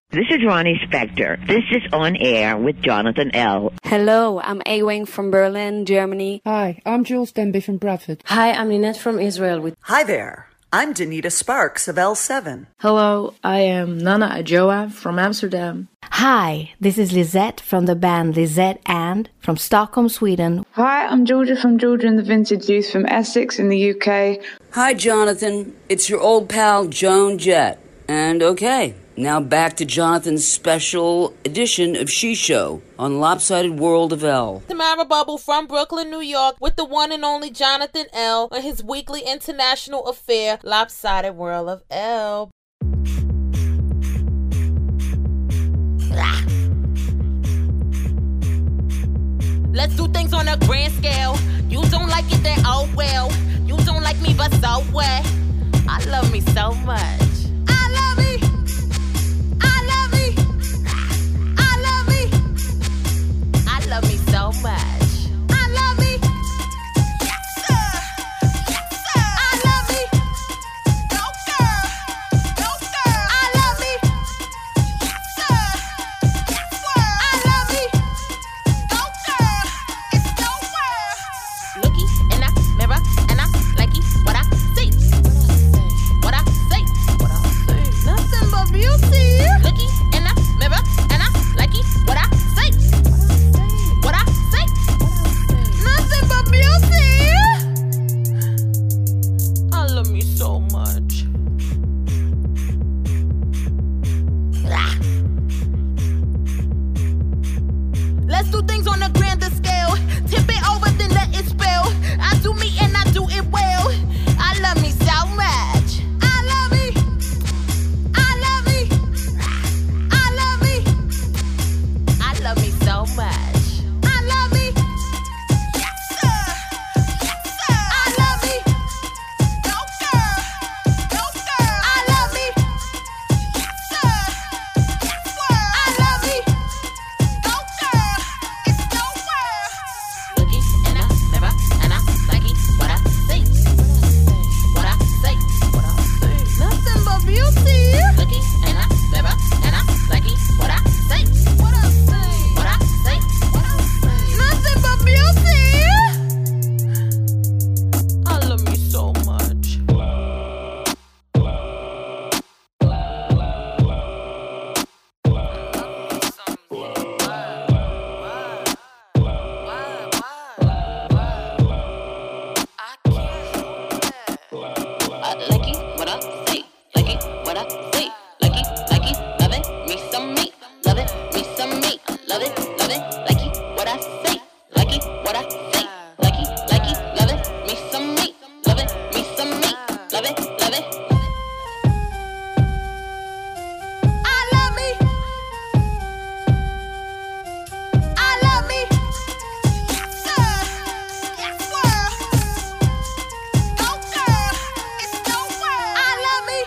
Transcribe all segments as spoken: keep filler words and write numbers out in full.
This is Ronnie Spector. This is On Air with Jonathan L. Hello, I'm A-Wing from Berlin, Germany. Hi, I'm Jules Denby from Bradford. Hi, I'm Ninette from Israel. With Hi there, I'm Danita Sparks of L seven. Hello, I am Nana Ajoa from Amsterdam. Hi, this is Lisette from the band Lisette and from Stockholm, Sweden. Hi, I'm Georgia from Georgia and the Vintage Youth from Essex in the U K. Hi, Jonathan. It's your old pal, Joan Jett. And okay, now back to Jonathan's special edition of She Show on Lopsided World of L. Tamara Bubble from Brooklyn, New York, with the one and only Jonathan L. on his weekly international affair, Lopsided World of L. Let's do things on a grand scale. You don't like it, then oh well. You don't like me, but so what? I love me so much. I love me. I love me. I love me. I love me so much. I love me. Yes, sir. Yes, sir. I love me. Go girl. Go girl. I love me. Yes, sir. Yes, sir. I love me. Go girl. It's no world. Looky in the mirror and I like it what I see. What I say. What I say. Nothing but beauty. Looky in the mirror and I like it what I say. What I say. Nothing but beauty. I love me so much. Ah. Let's do things on a grander scale. Tip it over, then let it spill. I do me and I do it well. I love me so much. I love me. I love me. I love me. I love me so much. I love me. Yes, sir. Yes, sir. I love me. Go girl. Go girl. I love me. Yes, sir. Yes, sir. I love me. Go girl. It's no world. Looky in the mirror and I like it what I see. What I say. What I say. Nothing but beauty. Looky in the mirror and I like it what I say. What I say. What I say. What I say. Nothing but beauty. I love me so much. I like it, what I say, like it, what I say, like it, like it, love it, me some me, love it, me some me, love it, love it, like it, what I say, like it, what I say, like it, like it, love it, me some me, love it, me some me, love it, love it. I love me. I love me. Yes, sir. Yes, world. Go girl. It's no world. I love me.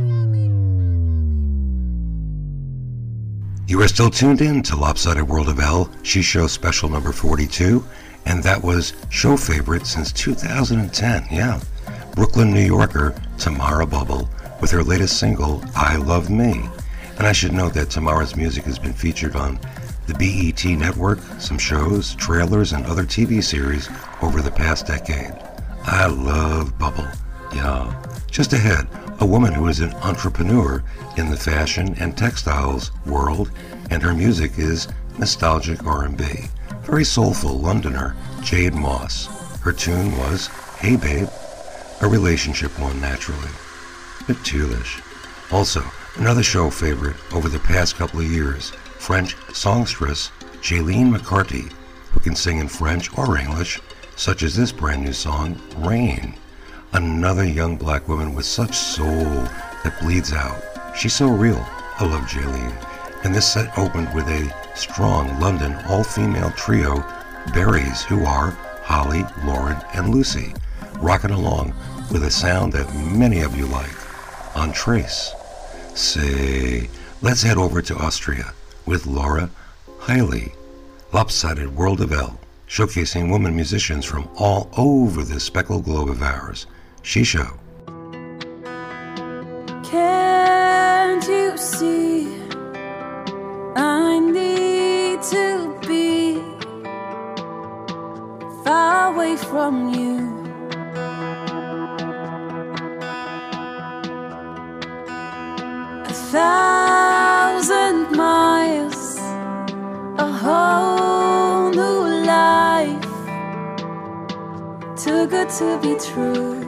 You are still tuned in to Lopsided World of L, She Show special number forty-two, and that was show favorite since two thousand ten, yeah. Brooklyn, New Yorker Tamara Bubble with her latest single, I Love Me. And I should note that Tamara's music has been featured on the B E T network, some shows, trailers, and other T V series over the past decade. I love Bubble, yeah. Just ahead, a woman who is an entrepreneur in the fashion and textiles world, and her music is nostalgic R and B. Very soulful Londoner Jade Moss. Her tune was Hey Babe, a relationship one naturally. Bit toolish. Also, another show favorite over the past couple of years, French songstress Jaylene McCarthy, who can sing in French or English, such as this brand new song, Rain. Another young black woman with such soul that bleeds out. She's so real. I love Jaylene. And this set opened with a strong London all-female trio, Berries, who are Holly, Lauren, and Lucy, rocking along with a sound that many of you like, on Trace. Say, let's head over to Austria with Laura Hailey, Lopsided World of L, showcasing women musicians from all over this speckled globe of ours. She Show. Can't you see from you. A thousand miles, a whole new life, too good to be true.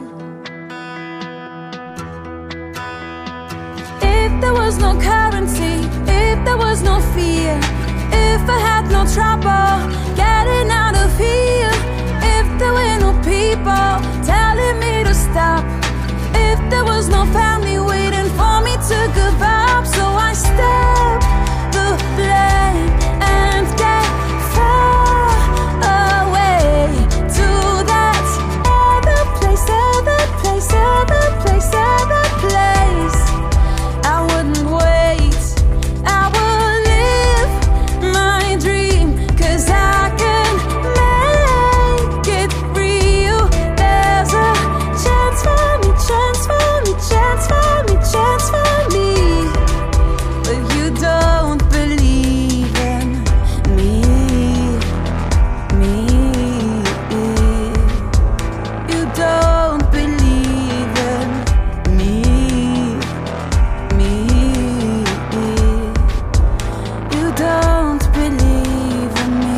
If there was no currency, if there was no fear, if I had no trouble getting out of here, if there were no people telling me to stop, if there was no family waiting for me to give up, so I step the blame and get far away to that other place, other place, other place, other place. I wouldn't wait, I would live my dream, 'cause I can make it real. There's a chance for me, chance for me, chance for me, chance for me. But you don't believe in me, me. You don't believe in me, me. You don't believe in me.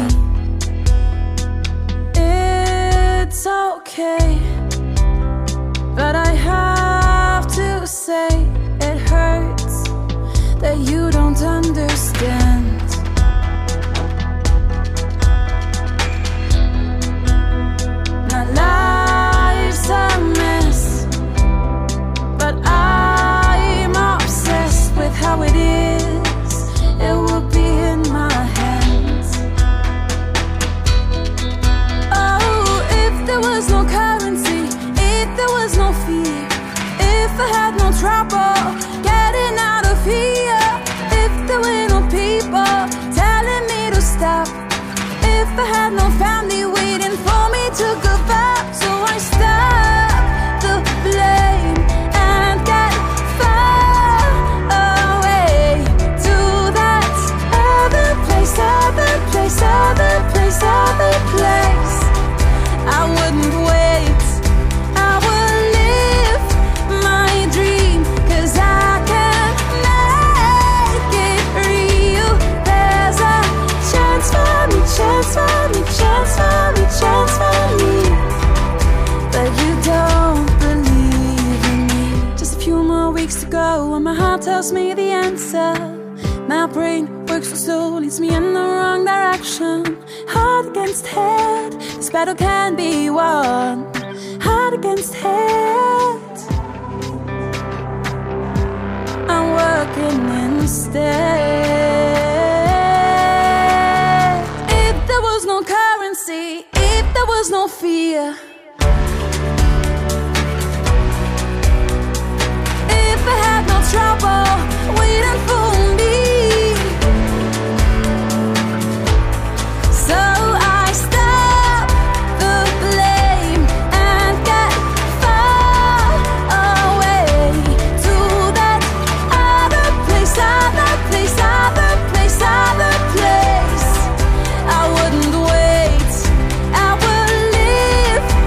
It's okay, but I have to say it hurts that you don't understand. My life's a mess, but I'm obsessed with how it is. It will be in my hands. Oh, if there was no currency, if there was no fear, if I had no trouble getting out of here, if there were no people telling me to stop, if I had no family waiting for me to give up, so I stop the blame and get far away to that other place, other place, other place, other place. I wouldn't wait, I would live my dream, 'cause I can make it real. There's a chance for me, chance for me, chance for me, chance for me. But you don't believe in me. Just a few more weeks to go, and my heart tells me the answer. My brain works so slow, leads me in the wrong direction. Heart against head, this battle can be won. Heart against head, I'm working instead. If there was no currency, if there was no fear, if I had no trouble waiting for me, so I stop the blame and get far away to that other place, other place, other place, other place. I wouldn't wait, I would live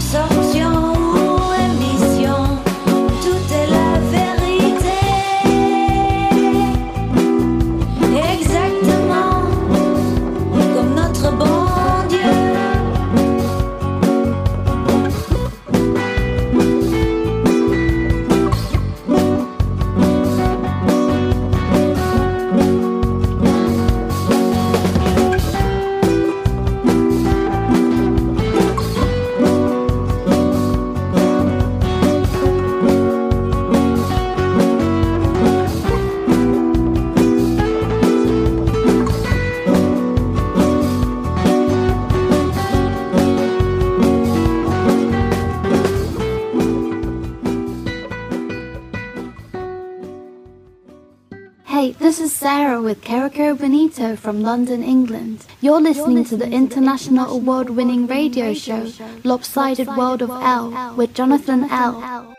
Hey, this is Sarah with Carico Benito from London, England. You're listening to the international award-winning radio show, Lopsided World of L, with Jonathan L.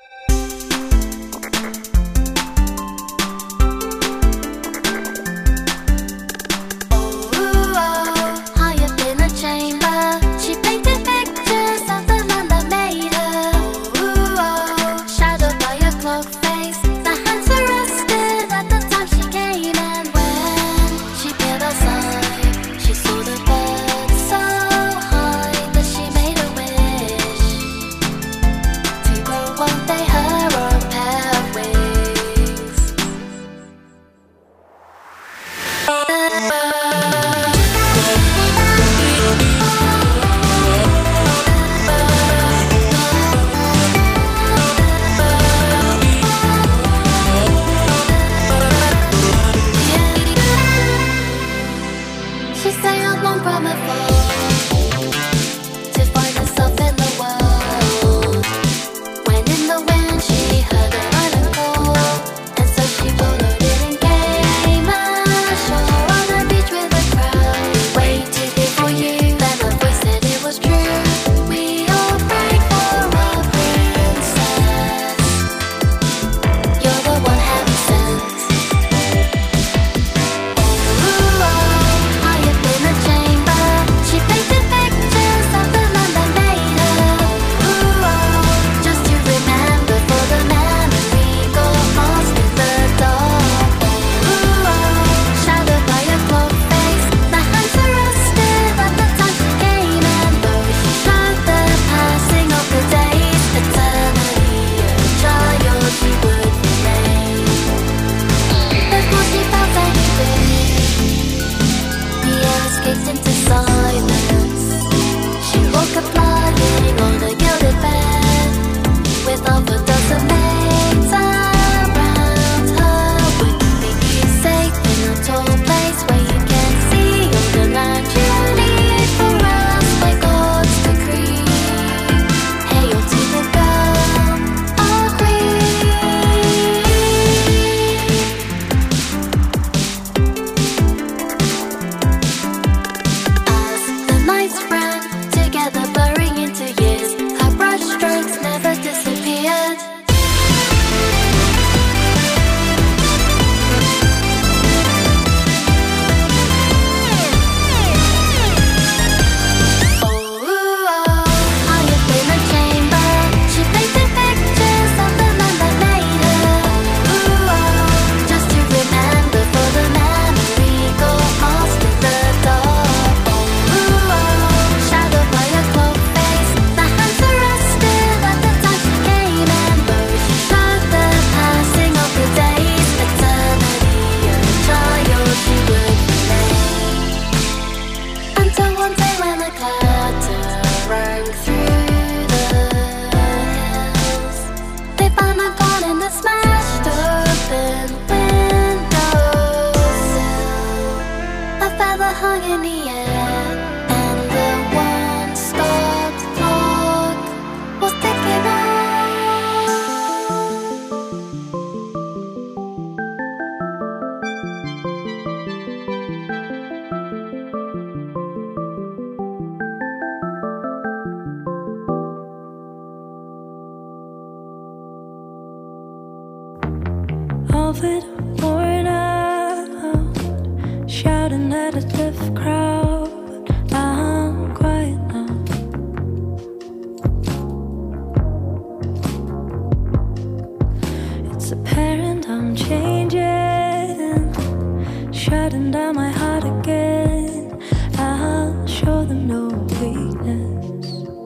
I'm changing, shutting down my heart again. I'll show them no weakness.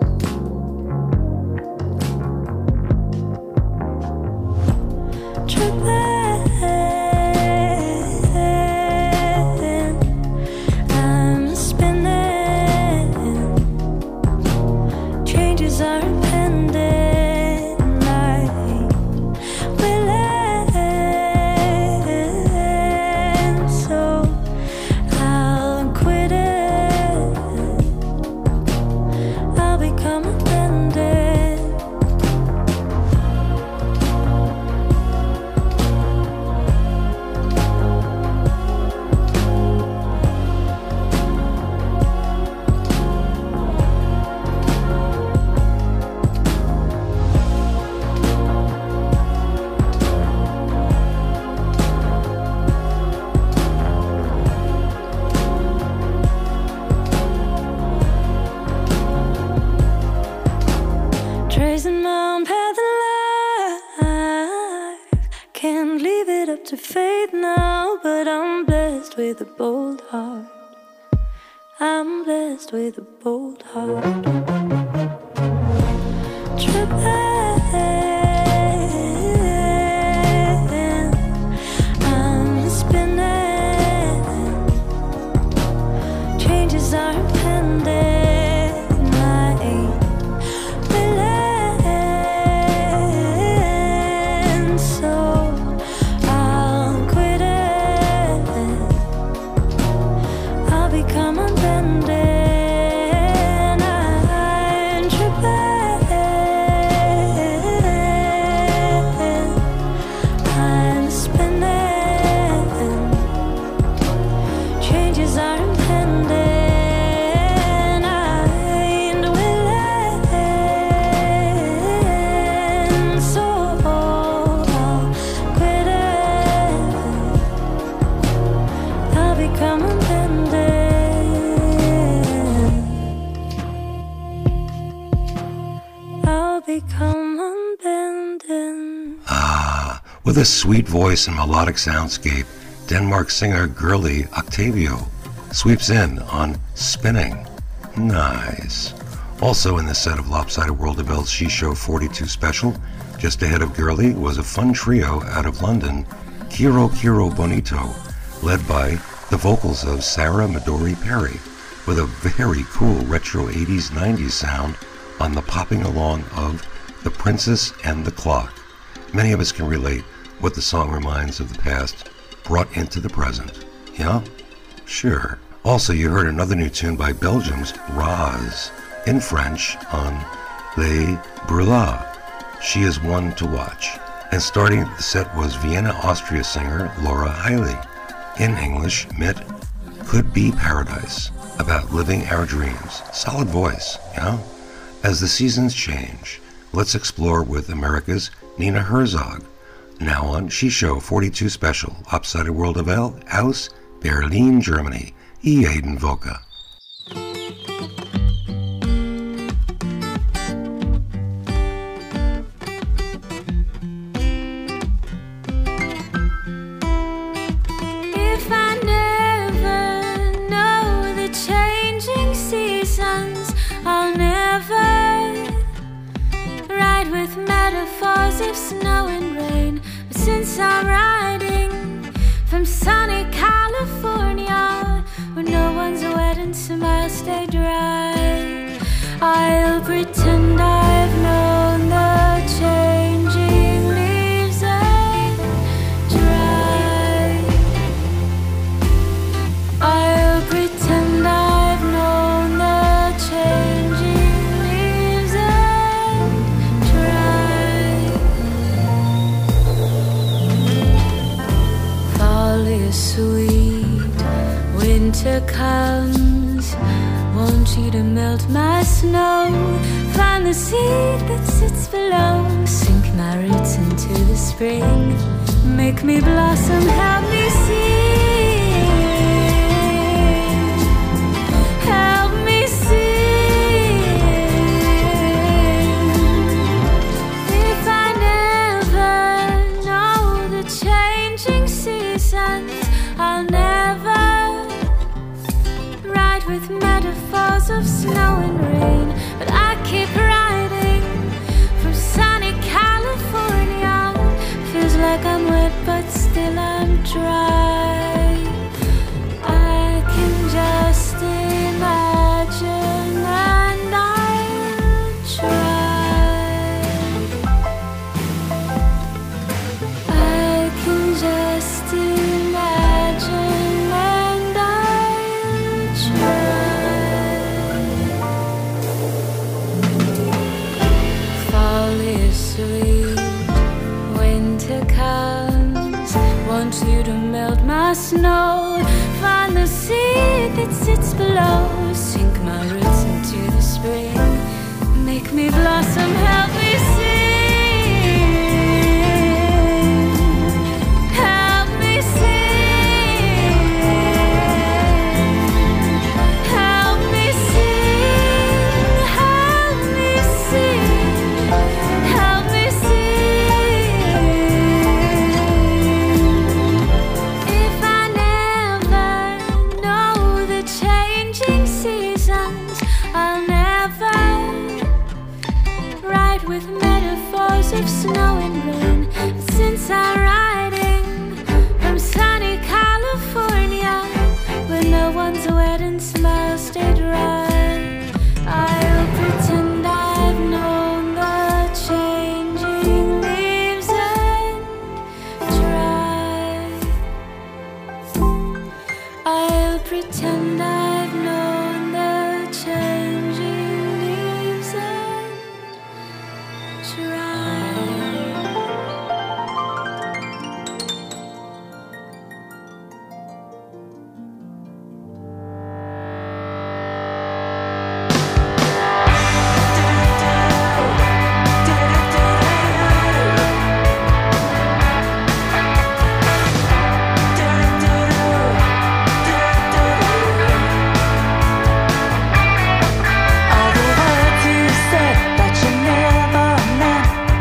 Tripping, I'm spinning. Changes are impending. I will end, so I'll quit it. I'll become offended. Tracing my own path in life. Can't leave it up to fate now, but I'm blessed with a bold heart. I'm blessed with a bold heart. Tripping, I'm spinning. Changes are impending. With a sweet voice and melodic soundscape, Denmark singer Girly Octavio sweeps in on Spinning. Nice. Also in the set of Lopsided World of L's She Show forty-two special, just ahead of Girly was a fun trio out of London, Kiro Kiro Bonito, led by the vocals of Sarah Midori Perry, with a very cool retro eighties nineties sound on the popping along of The Princess and the Clock. Many of us can relate what the song reminds of the past brought into the present. Yeah? Sure. Also, you heard another new tune by Belgium's Roz in French on Les Brûlés. She is one to watch. And starting the set was Vienna, Austria singer Laura Hiley. In English, Mitt Could Be Paradise, about living our dreams. Solid voice, yeah? As the seasons change, let's explore with America's Nina Herzog. Now on She Show forty-two special, Lopsided World of L, aus Berlin, Germany, Eden Voka. If I never know the changing seasons, I'll never ride with metaphors of snow and rain. But since I'm riding from sunny California, where no one's wet and smile stay dry, I'll pretend I've known the changing leaves and dry. I'll pretend I've known the changing leaves and dry. Fall is sweet, winter comes, want you to melt my snow. Find the seed that sits below, sink my roots into the spring, make me blossom, help me sing, help me sing. If I never know the change snow and rain, but I keep riding from sunny California. Feels like I'm wet, but still I'm dry. I can just imagine, and I'll try. I can just imagine, and I'll try. Fall is sweet, winter comes, want you to melt my snow. Find the seed that sits below, sink my roots into the spring, make me blossom, help me sing, help me sing, help me sing, help me sing, help me sing. If I never know the changing seasons, I'll never write with metaphors of snow and rain. But since I'm riding from sunny California, where no one's wet and smiles stay dry, I'll pretend I've known the changing leaves and dry. I'll pretend I've known the changing leaves and dry. All the words you said that you never meant,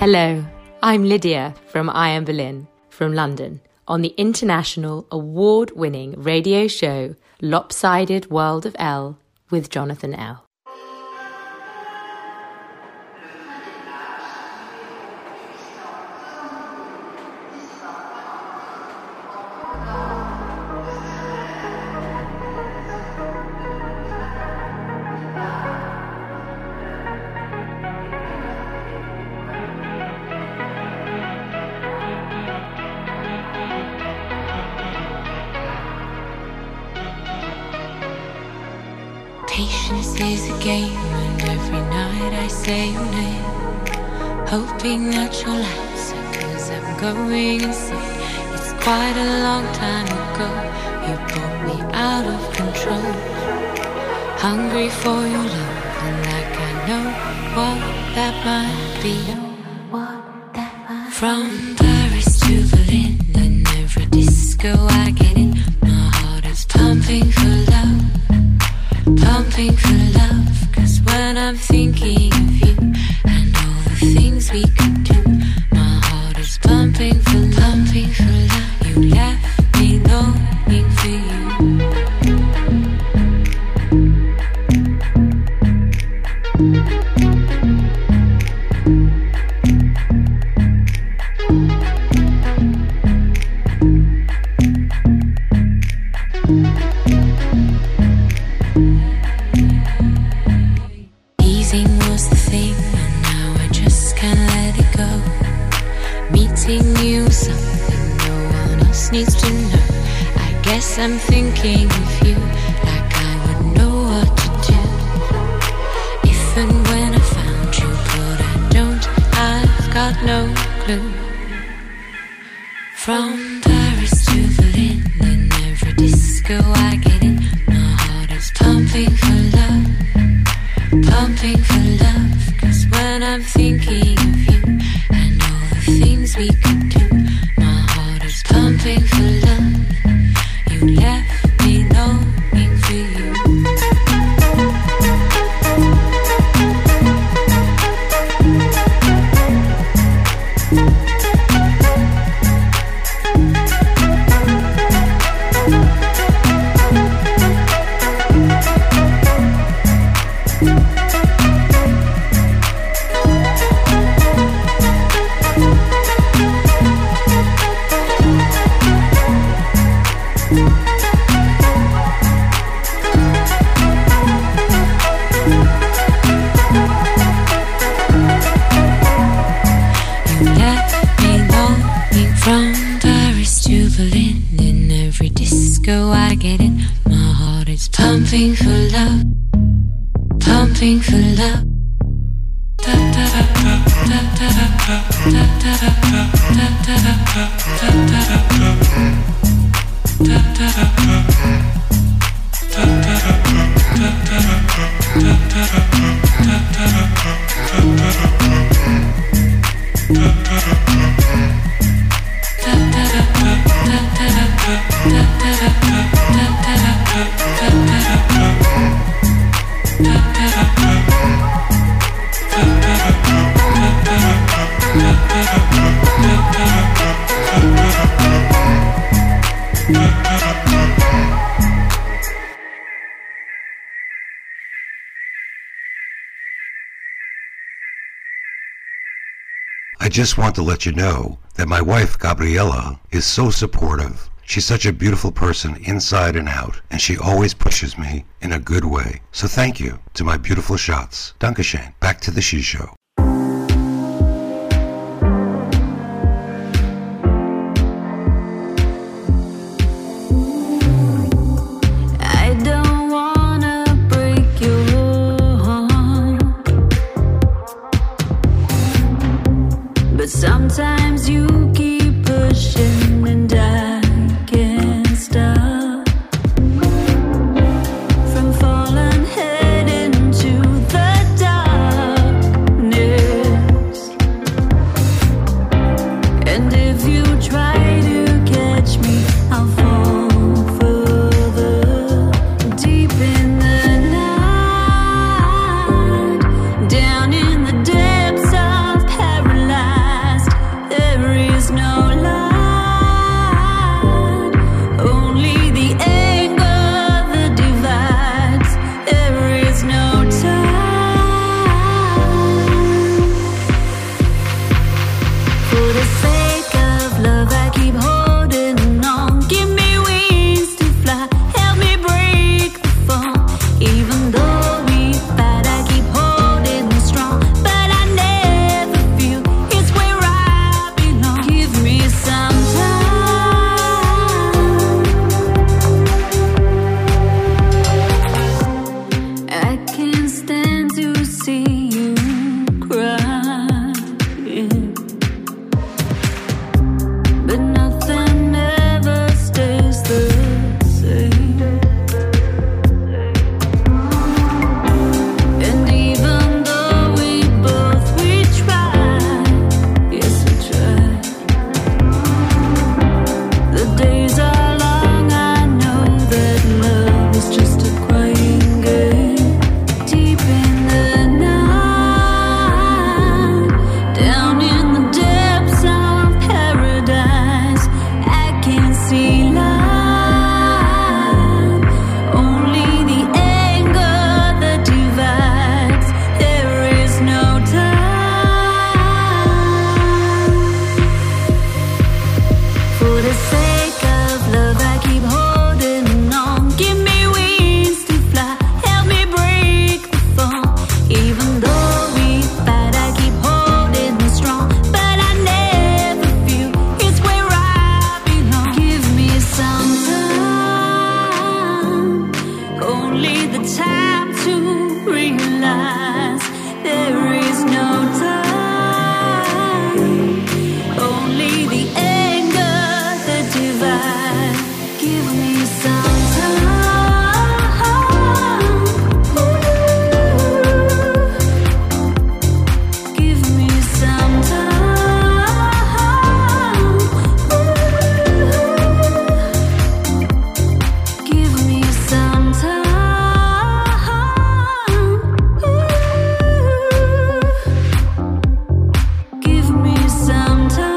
Hello, I'm Lydia from I Am Berlin, from London, on the international award-winning radio show Lopsided World of L with Jonathan L. Patience is a game, and every night I say your name, hoping that you'll answer, cause I'm going insane. It's quite a long time ago, you brought me out of control, hungry for your love, and like I know what that might be. From Paris to Berlin, and every disco I get in, my heart is pumping for love, pumping for love, cause when I'm thinking of you and all the things we could do, my heart is pumping for love, pumping for love. You left me longing for you. Needs to know. I guess I'm thinking of you like I would know what to do if and when I found you, but I don't, I've got no clue. From Paris to Berlin, in every disco I get in, my heart is pumping for love, pumping for love, cause when I'm thinking of you and all the things we could do, pumping for love, you left me longing for you. Pumping for love, pumping for love. I just want to let you know that my wife, Gabriella, is so supportive. She's such a beautiful person inside and out, and she always pushes me in a good way. So thank you to my beautiful shots. Dankeschön. Back to the She Show. Sometimes you keep pushing and I can't stop from falling head into the dark. see you crying, but nothing ever stays the same. And even though we both we try, yes we try. The days are long, I know that love is just a crying game. Deep in the night, down in the depths of paradise, I can see light. Only the anger that divides. There is no time. For the sake of love, I keep holding on. Give me wings to fly, help me break the fall. Even though we fight, I keep holding strong, but I never feel it's where I belong. Give me some time, only the time to realize there is no time. Only the anger that divides. Give me some time. Give me some time. Give me some time. Give me some time.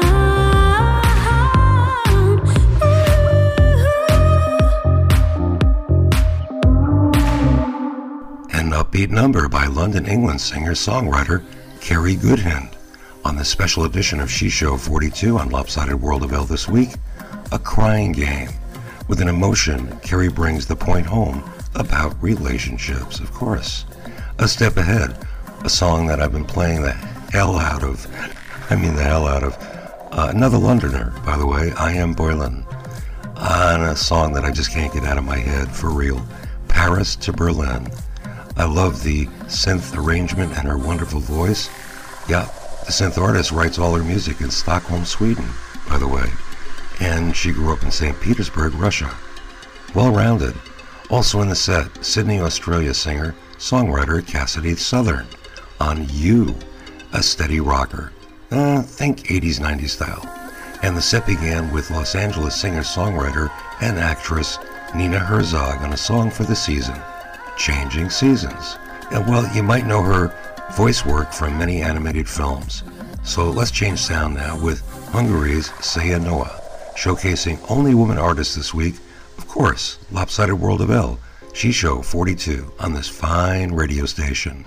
An upbeat number by London, England singer-songwriter Kerry Goodhand on the special edition of She Show forty-two on Lopsided World of L this week, a crying game. With an emotion, Kerry brings the point home about relationships, of course. A Step Ahead, a song that I've been playing the hell out of, I mean the hell out of, uh, another Londoner, by the way, I Am Boylan, uh, and a song that I just can't get out of my head, for real, Paris to Berlin. I love the synth arrangement and her wonderful voice. Yeah, the synth artist writes all her music in Stockholm, Sweden, by the way. And she grew up in Saint Petersburg, Russia. Well-rounded. Also in the set, Sydney, Australia singer, songwriter Cassidy Southern on You, a steady rocker. Uh, think eighties, nineties style. And the set began with Los Angeles singer-songwriter and actress Nina Herzog on a song for the season, Changing Seasons. And well, you might know her voice work from many animated films. So let's change sound now with Hungary's Saya Noah, showcasing only woman artists this week. Of course, Lopsided World of L, She Show forty-two on this fine radio station.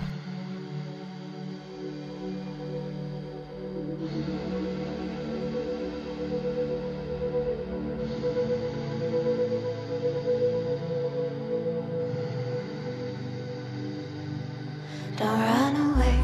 Don't run away.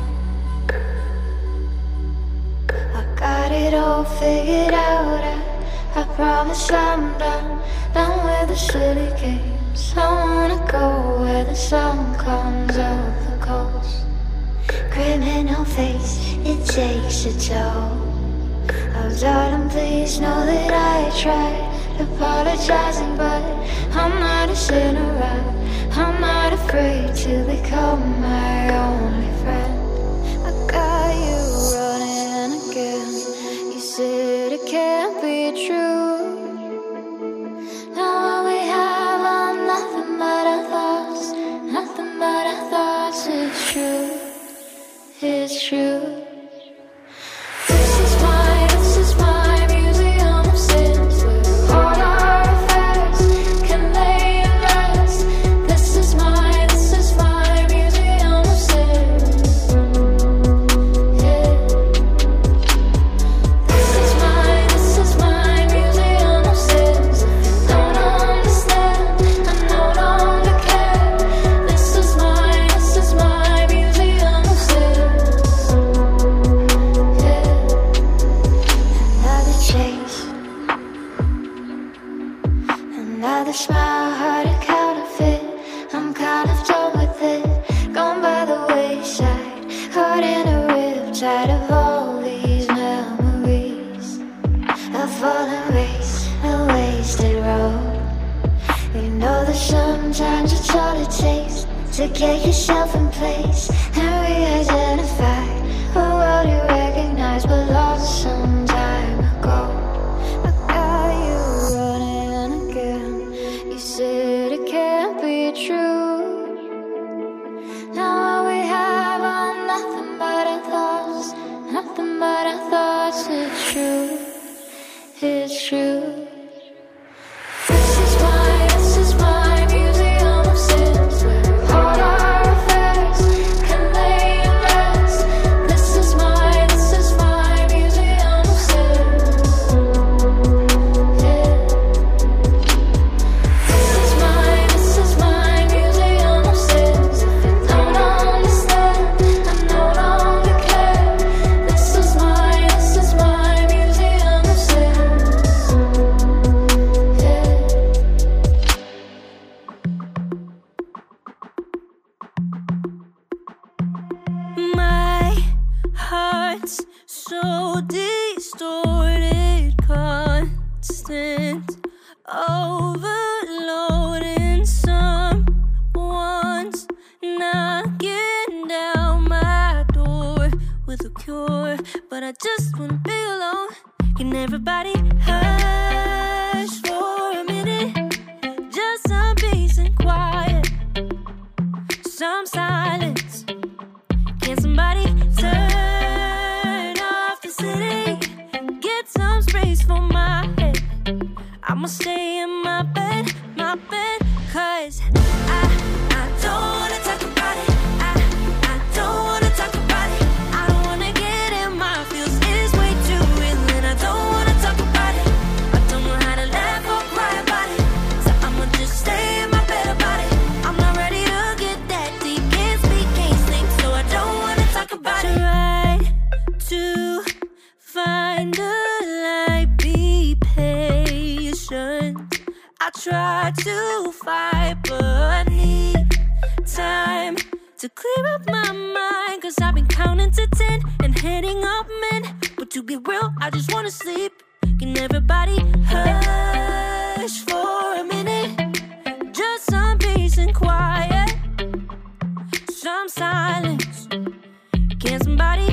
I got it all figured out. I, I promise I'm done, done with the silly games. I wanna go where the sun comes off the coast. Criminal face, it takes a toll. Oh darling, please know that I tried apologizing, but I'm not a sinner. I'm not afraid to become my only friend. I got you running again. You said it can't be true. Now all we have are nothing but our thoughts, nothing but our thoughts. It's true, it's true. This is my, this is my museum of sins, where all our affairs can lay in rest. This is my, this is my museum of sins. Yeah. This is my, this is my museum of sins. Don't understand, I no longer care. This is my, this is my museum of sins. get yourself in place and re-identify a world you recognize but lost some time ago. I got you running again. You said it can't be true. Now all we have are nothing but our thoughts, nothing but our thoughts. It's true, it's true. This is my, this is my museum of sins, where all our affairs can lay in rest. This is my, this is my museum of sins. Yeah. This is my, this is my museum of sins. If you don't understand, I no longer care. This is my, this is my museum of sins. Yeah. My heart's so distorted, constant overloading. Someone's knocking down my door with a cure, but I just wanna be alone. Can everybody hush for a minute? Just some peace and quiet, some silence. Can somebody turn off the city? Get some space for my head. I'ma stay in my bed, my bed, cause I, I don't wanna talk about it. I, I don't wanna talk about it. I don't wanna get in my feels, it's way too real, and I don't wanna talk about it. I don't know how to laugh or cry about it, so I'ma just stay in my bed about it. I'm not ready to get that deep, can't speak, can't sleep, so I don't wanna talk about it. Try to find a light, be patient. I try to fight, but need time to clear up my mind, cause I've been counting to ten and hitting up men. But to be real, I just wanna sleep. Can everybody hush for a minute? Just some peace and quiet, some silence. Can somebody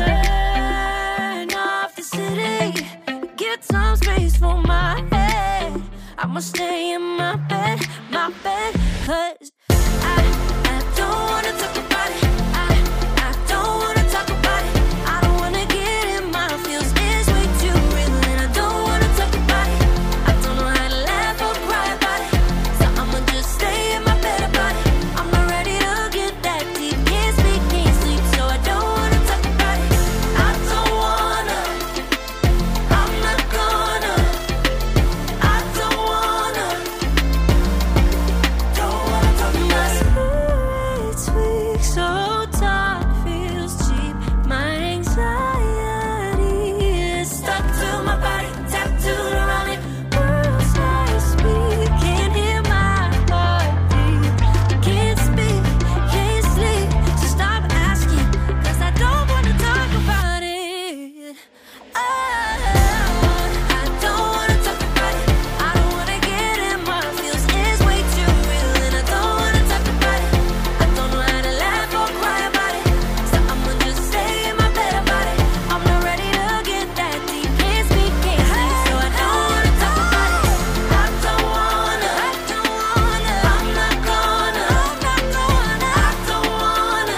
turn off the city? Get some space for my head. I'ma stay in my bed, my bed, cause I, I don't wanna talk about it. I, I don't wanna talk about it. I don't wanna get in my feels, it's way too real, and I don't wanna talk about it. I don't know how to laugh or cry about it, so I'ma just stay in my bed about it. I'm not ready to get that deep, can't speak, can't sleep, so I don't wanna talk about it. I don't wanna, I'm not gonna, I don't wanna, don't wanna talk about it. My spirit's weak, so talk feels cheap. My anxiety is stuck to my body, tattooed around it. Words I speak, can't hear my heartbeat. Can't speak, can't sleep, so stop asking, cause I don't wanna talk about it. Oh, I don't wanna talk about it. I don't wanna get in my feels, it's way too real, and I don't wanna talk about it. I don't know how to laugh or cry about it, so I'ma just stay in my bed about it. I'm not ready to get that deep, can't speak, can't sleep, so I don't wanna talk about it. I don't wanna, I don't wanna, I'm not gonna, I'm not gonna, I don't wanna.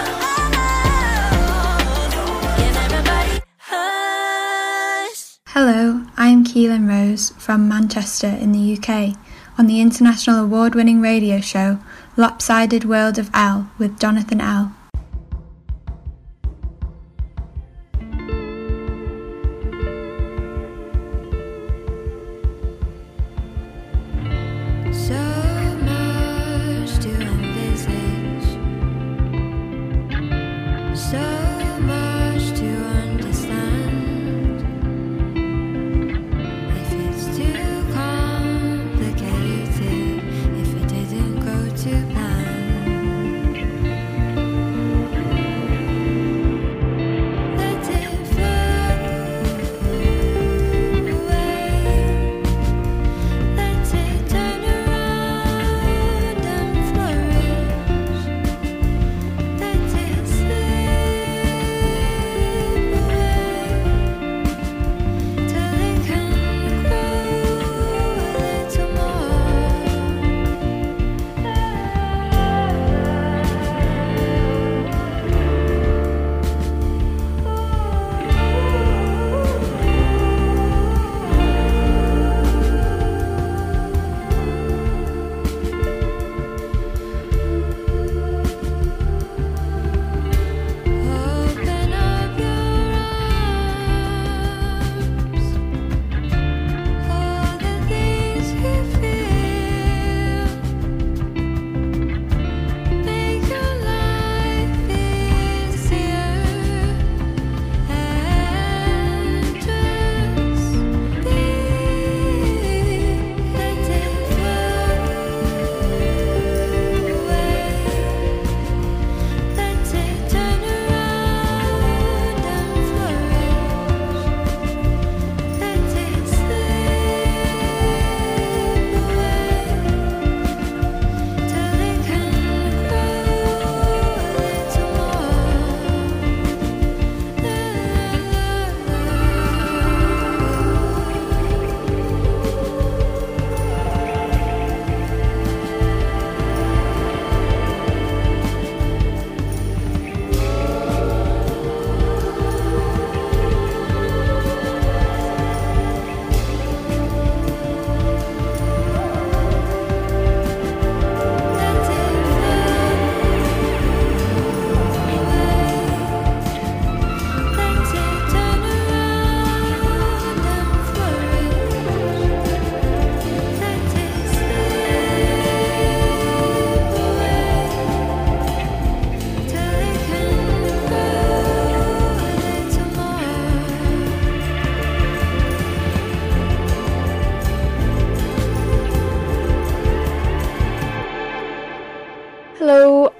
Can everybody hush? Hello, I'm Keelan Rose from Manchester in the U K on the international award-winning radio show Lopsided World of L with Jonathan L. So much to envisage, so much to understand. If it's too complicated, if it didn't go to plan,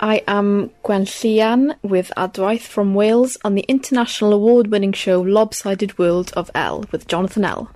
I am Gwen Llian with Adwaith from Wales on the international award-winning show Lopsided World of Elle with Jonathan Elle.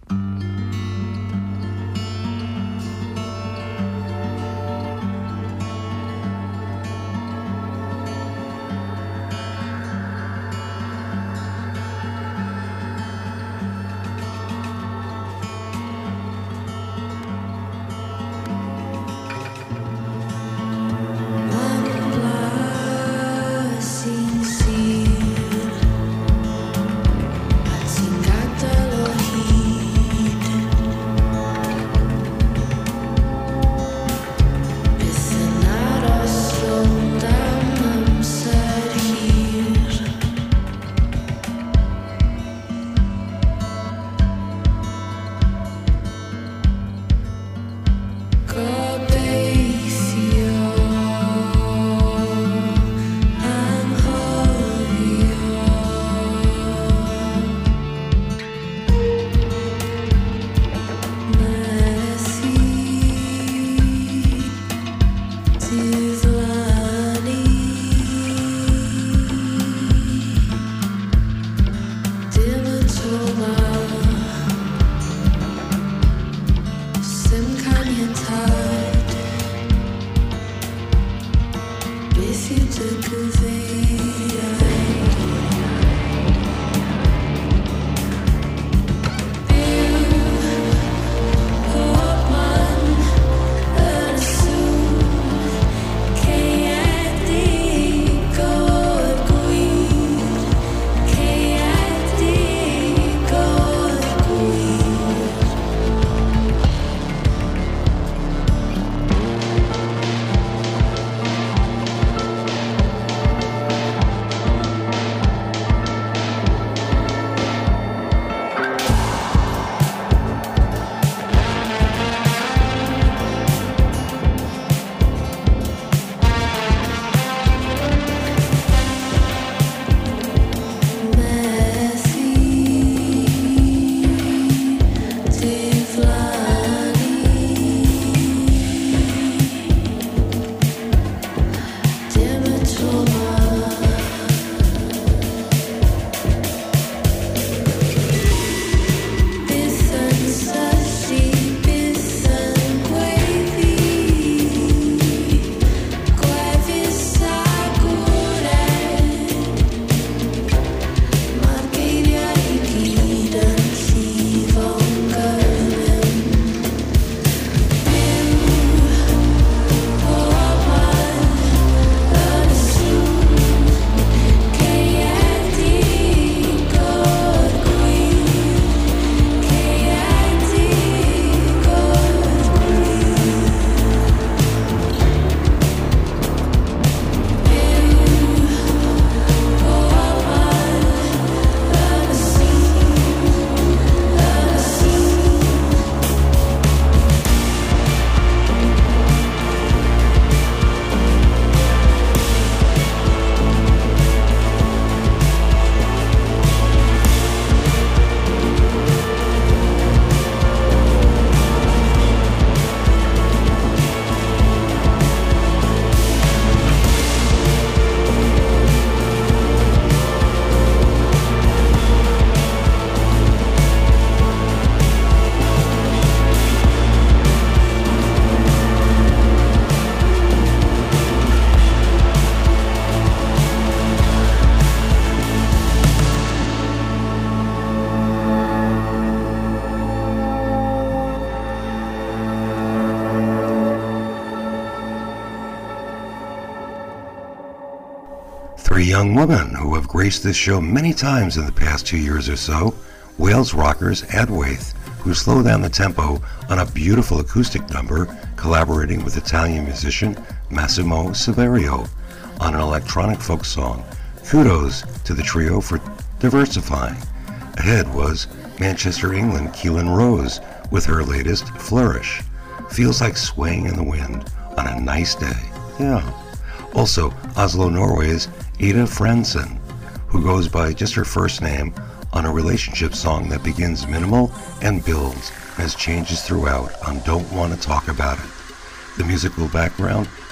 Three young women who have graced this show many times in the past two years or so, Wales rockers Adwaith, who slow down the tempo on a beautiful acoustic number, collaborating with Italian musician Massimo Saverio on an electronic folk song. Kudos to the trio for diversifying. Ahead was Manchester, England, Keelan Rose with her latest Flourish. Feels like swaying in the wind on a nice day. Yeah. Also, Oslo, Norway's Ida Fransen, who goes by just her first name on a relationship song that begins minimal and builds as changes throughout on Don't Want to Talk About It. The musical background,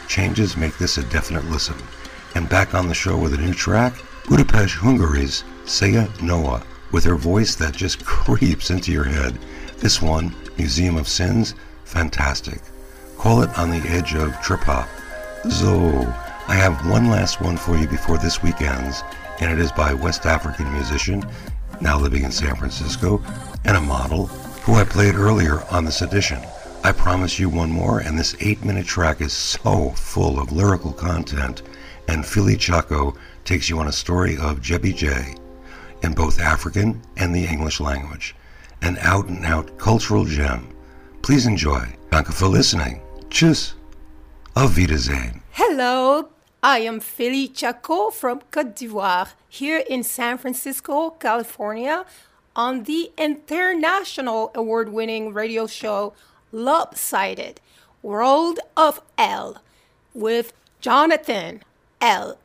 changes make this a definite listen. And back on the show with a new track, Budapest, Hungary's Saya Noah, with her voice that just creeps into your head. This one, Museum of Sins, fantastic. Call it on the edge of trip-hop. So, I have one last one for you before this week ends, and it is by a West African musician, now living in San Francisco, and a model, who I played earlier on this edition. I promise you one more, and this eight-minute track is so full of lyrical content, and Philly Chaco takes you on a story of Jebi J in both African and the English language. An out-and-out cultural gem. Please enjoy. Danke for listening. Tschüss. Auf Wiedersehen. Hello, I am Philly Chaco from Côte d'Ivoire, here in San Francisco, California, on the international award-winning radio show Lopsided World of L with Jonathan L.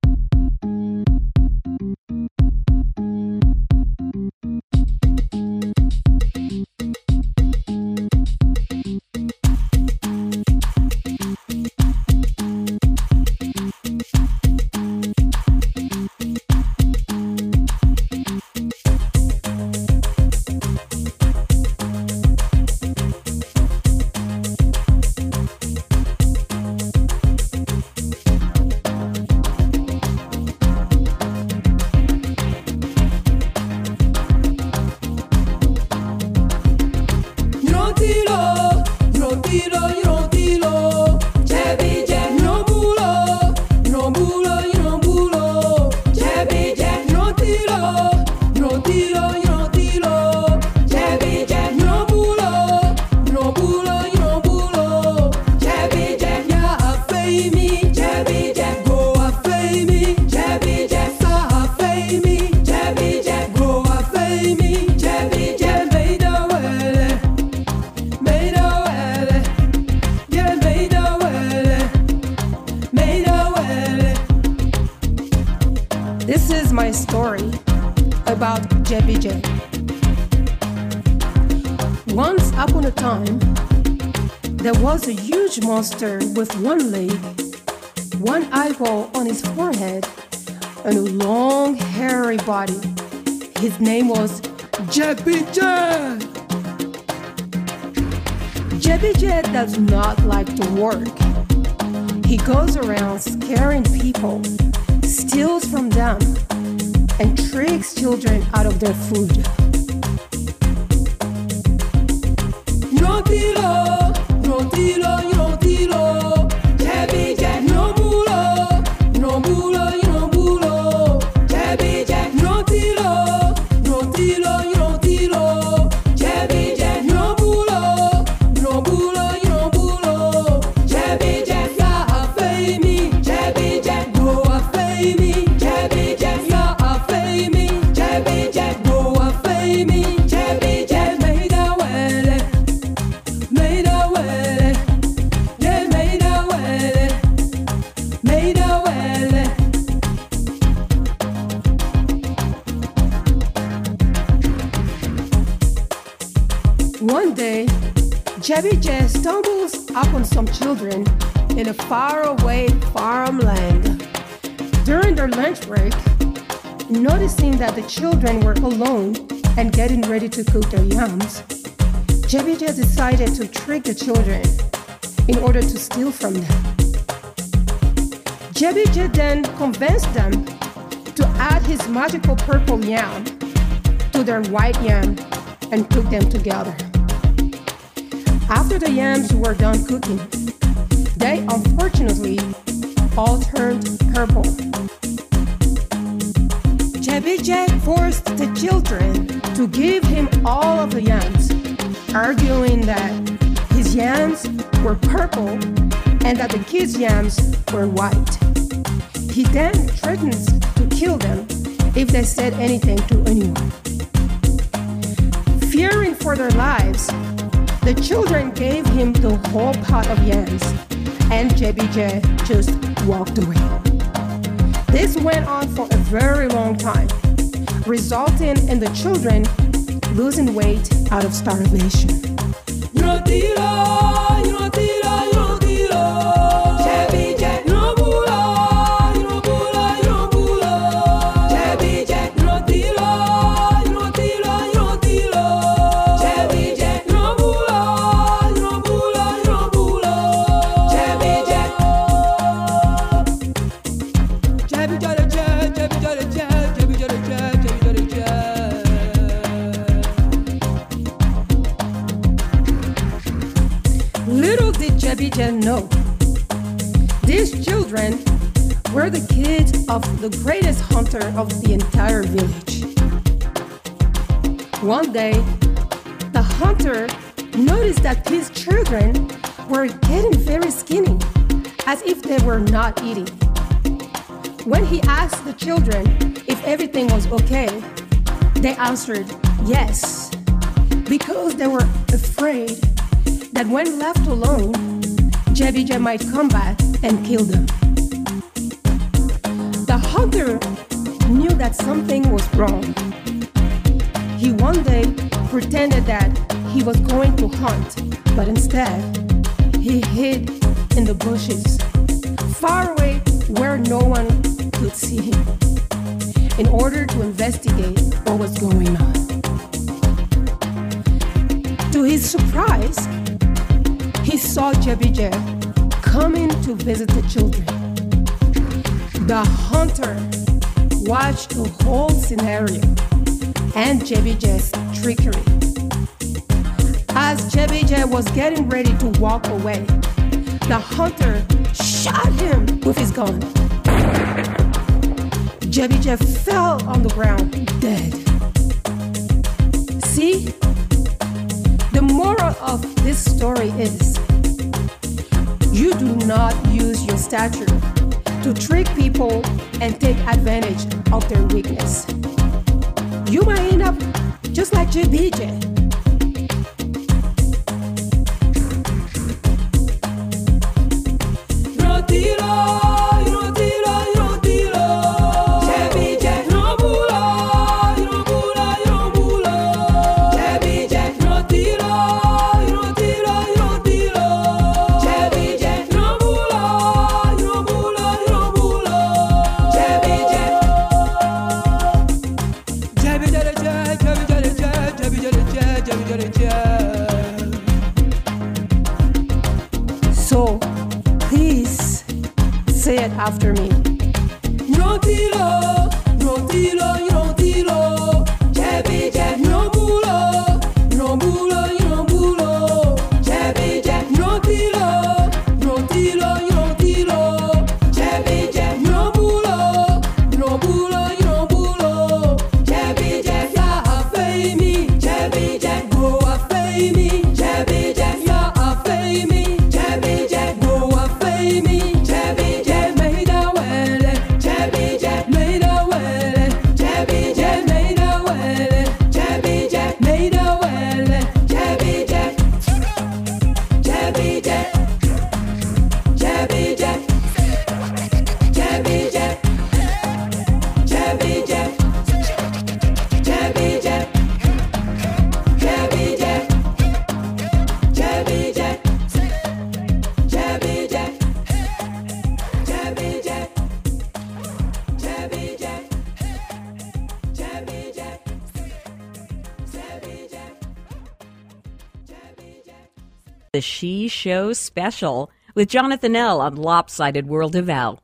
Monster with one leg, one eyeball on his forehead, and a long, hairy body. His name was Jebi J. Jebi J does not like to work. He goes around scaring people, steals from them, and tricks children out of their food. No tiro, no tiro. Jebi J stumbles upon some children in a faraway farmland. During their lunch break, noticing that the children were alone and getting ready to cook their yams, Jebi J decided to trick the children in order to steal from them. Jebi J then convinced them to add his magical purple yam to their white yam and cook them together. After the yams were done cooking, they unfortunately all turned purple. Jebi J forced the children to give him all of the yams, arguing that his yams were purple and that the kids' yams were white. He then threatens to kill them if they said anything to anyone. Fearing for their lives, the children gave him the whole pot of yams, and Jebi J just walked away. This went on for a very long time, resulting in the children losing weight out of starvation. You don't tiro, you don't tiro, you don't tiro. didn't know. These children were the kids of the greatest hunter of the entire village. One day, the hunter noticed that his children were getting very skinny, as if they were not eating. When he asked the children if everything was okay, they answered yes, because they were afraid that when left alone, Jebijah might come back and kill them. The hunter knew that something was wrong. He one day pretended that he was going to hunt, but instead, he hid in the bushes, far away where no one could see him, in order to investigate what was going on. To his surprise, he saw Jebijah coming to visit the children. The hunter watched the whole scenario and Jebijah's trickery. As Jebijah was getting ready to walk away, the hunter shot him with his gun. Jebijah fell on the ground dead. See? The moral of this story is, you do not use your stature to trick people and take advantage of their weakness. You might end up just like Jebijah. So, please say it after me. Rotilo, rotilo, rotilo, Jebijah, robulo, robulo, robulo, Jebijah, rotilo, rotilo, rotilo, Jebijah, robulo, robulo, robulo, Jebijah, ya afei mi, Jebijah, go afei mi, Jebijah, ya afei mi. The She Show Special with Jonathan L. on Lopsided World of L.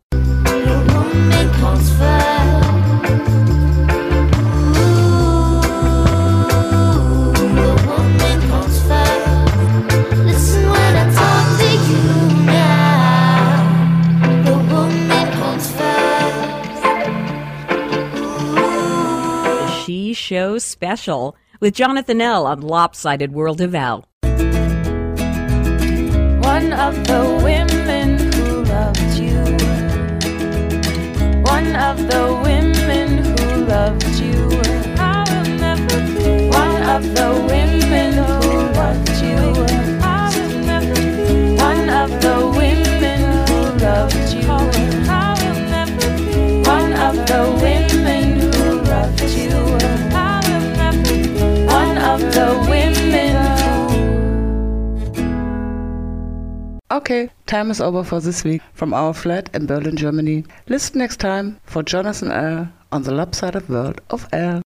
The She Show Special with Jonathan L. on Lopsided World of L. One of the women who loved you. One of the women who loved you. I will never be. One of the women who loved you. I will never be. One of the women who loved you. I will never be. One of the women who loved you. I will never be. One of the women who. Okay, time is over for this week from our flat in Berlin, Germany. Listen next time for Jonathan L. on the Lopsided World of L.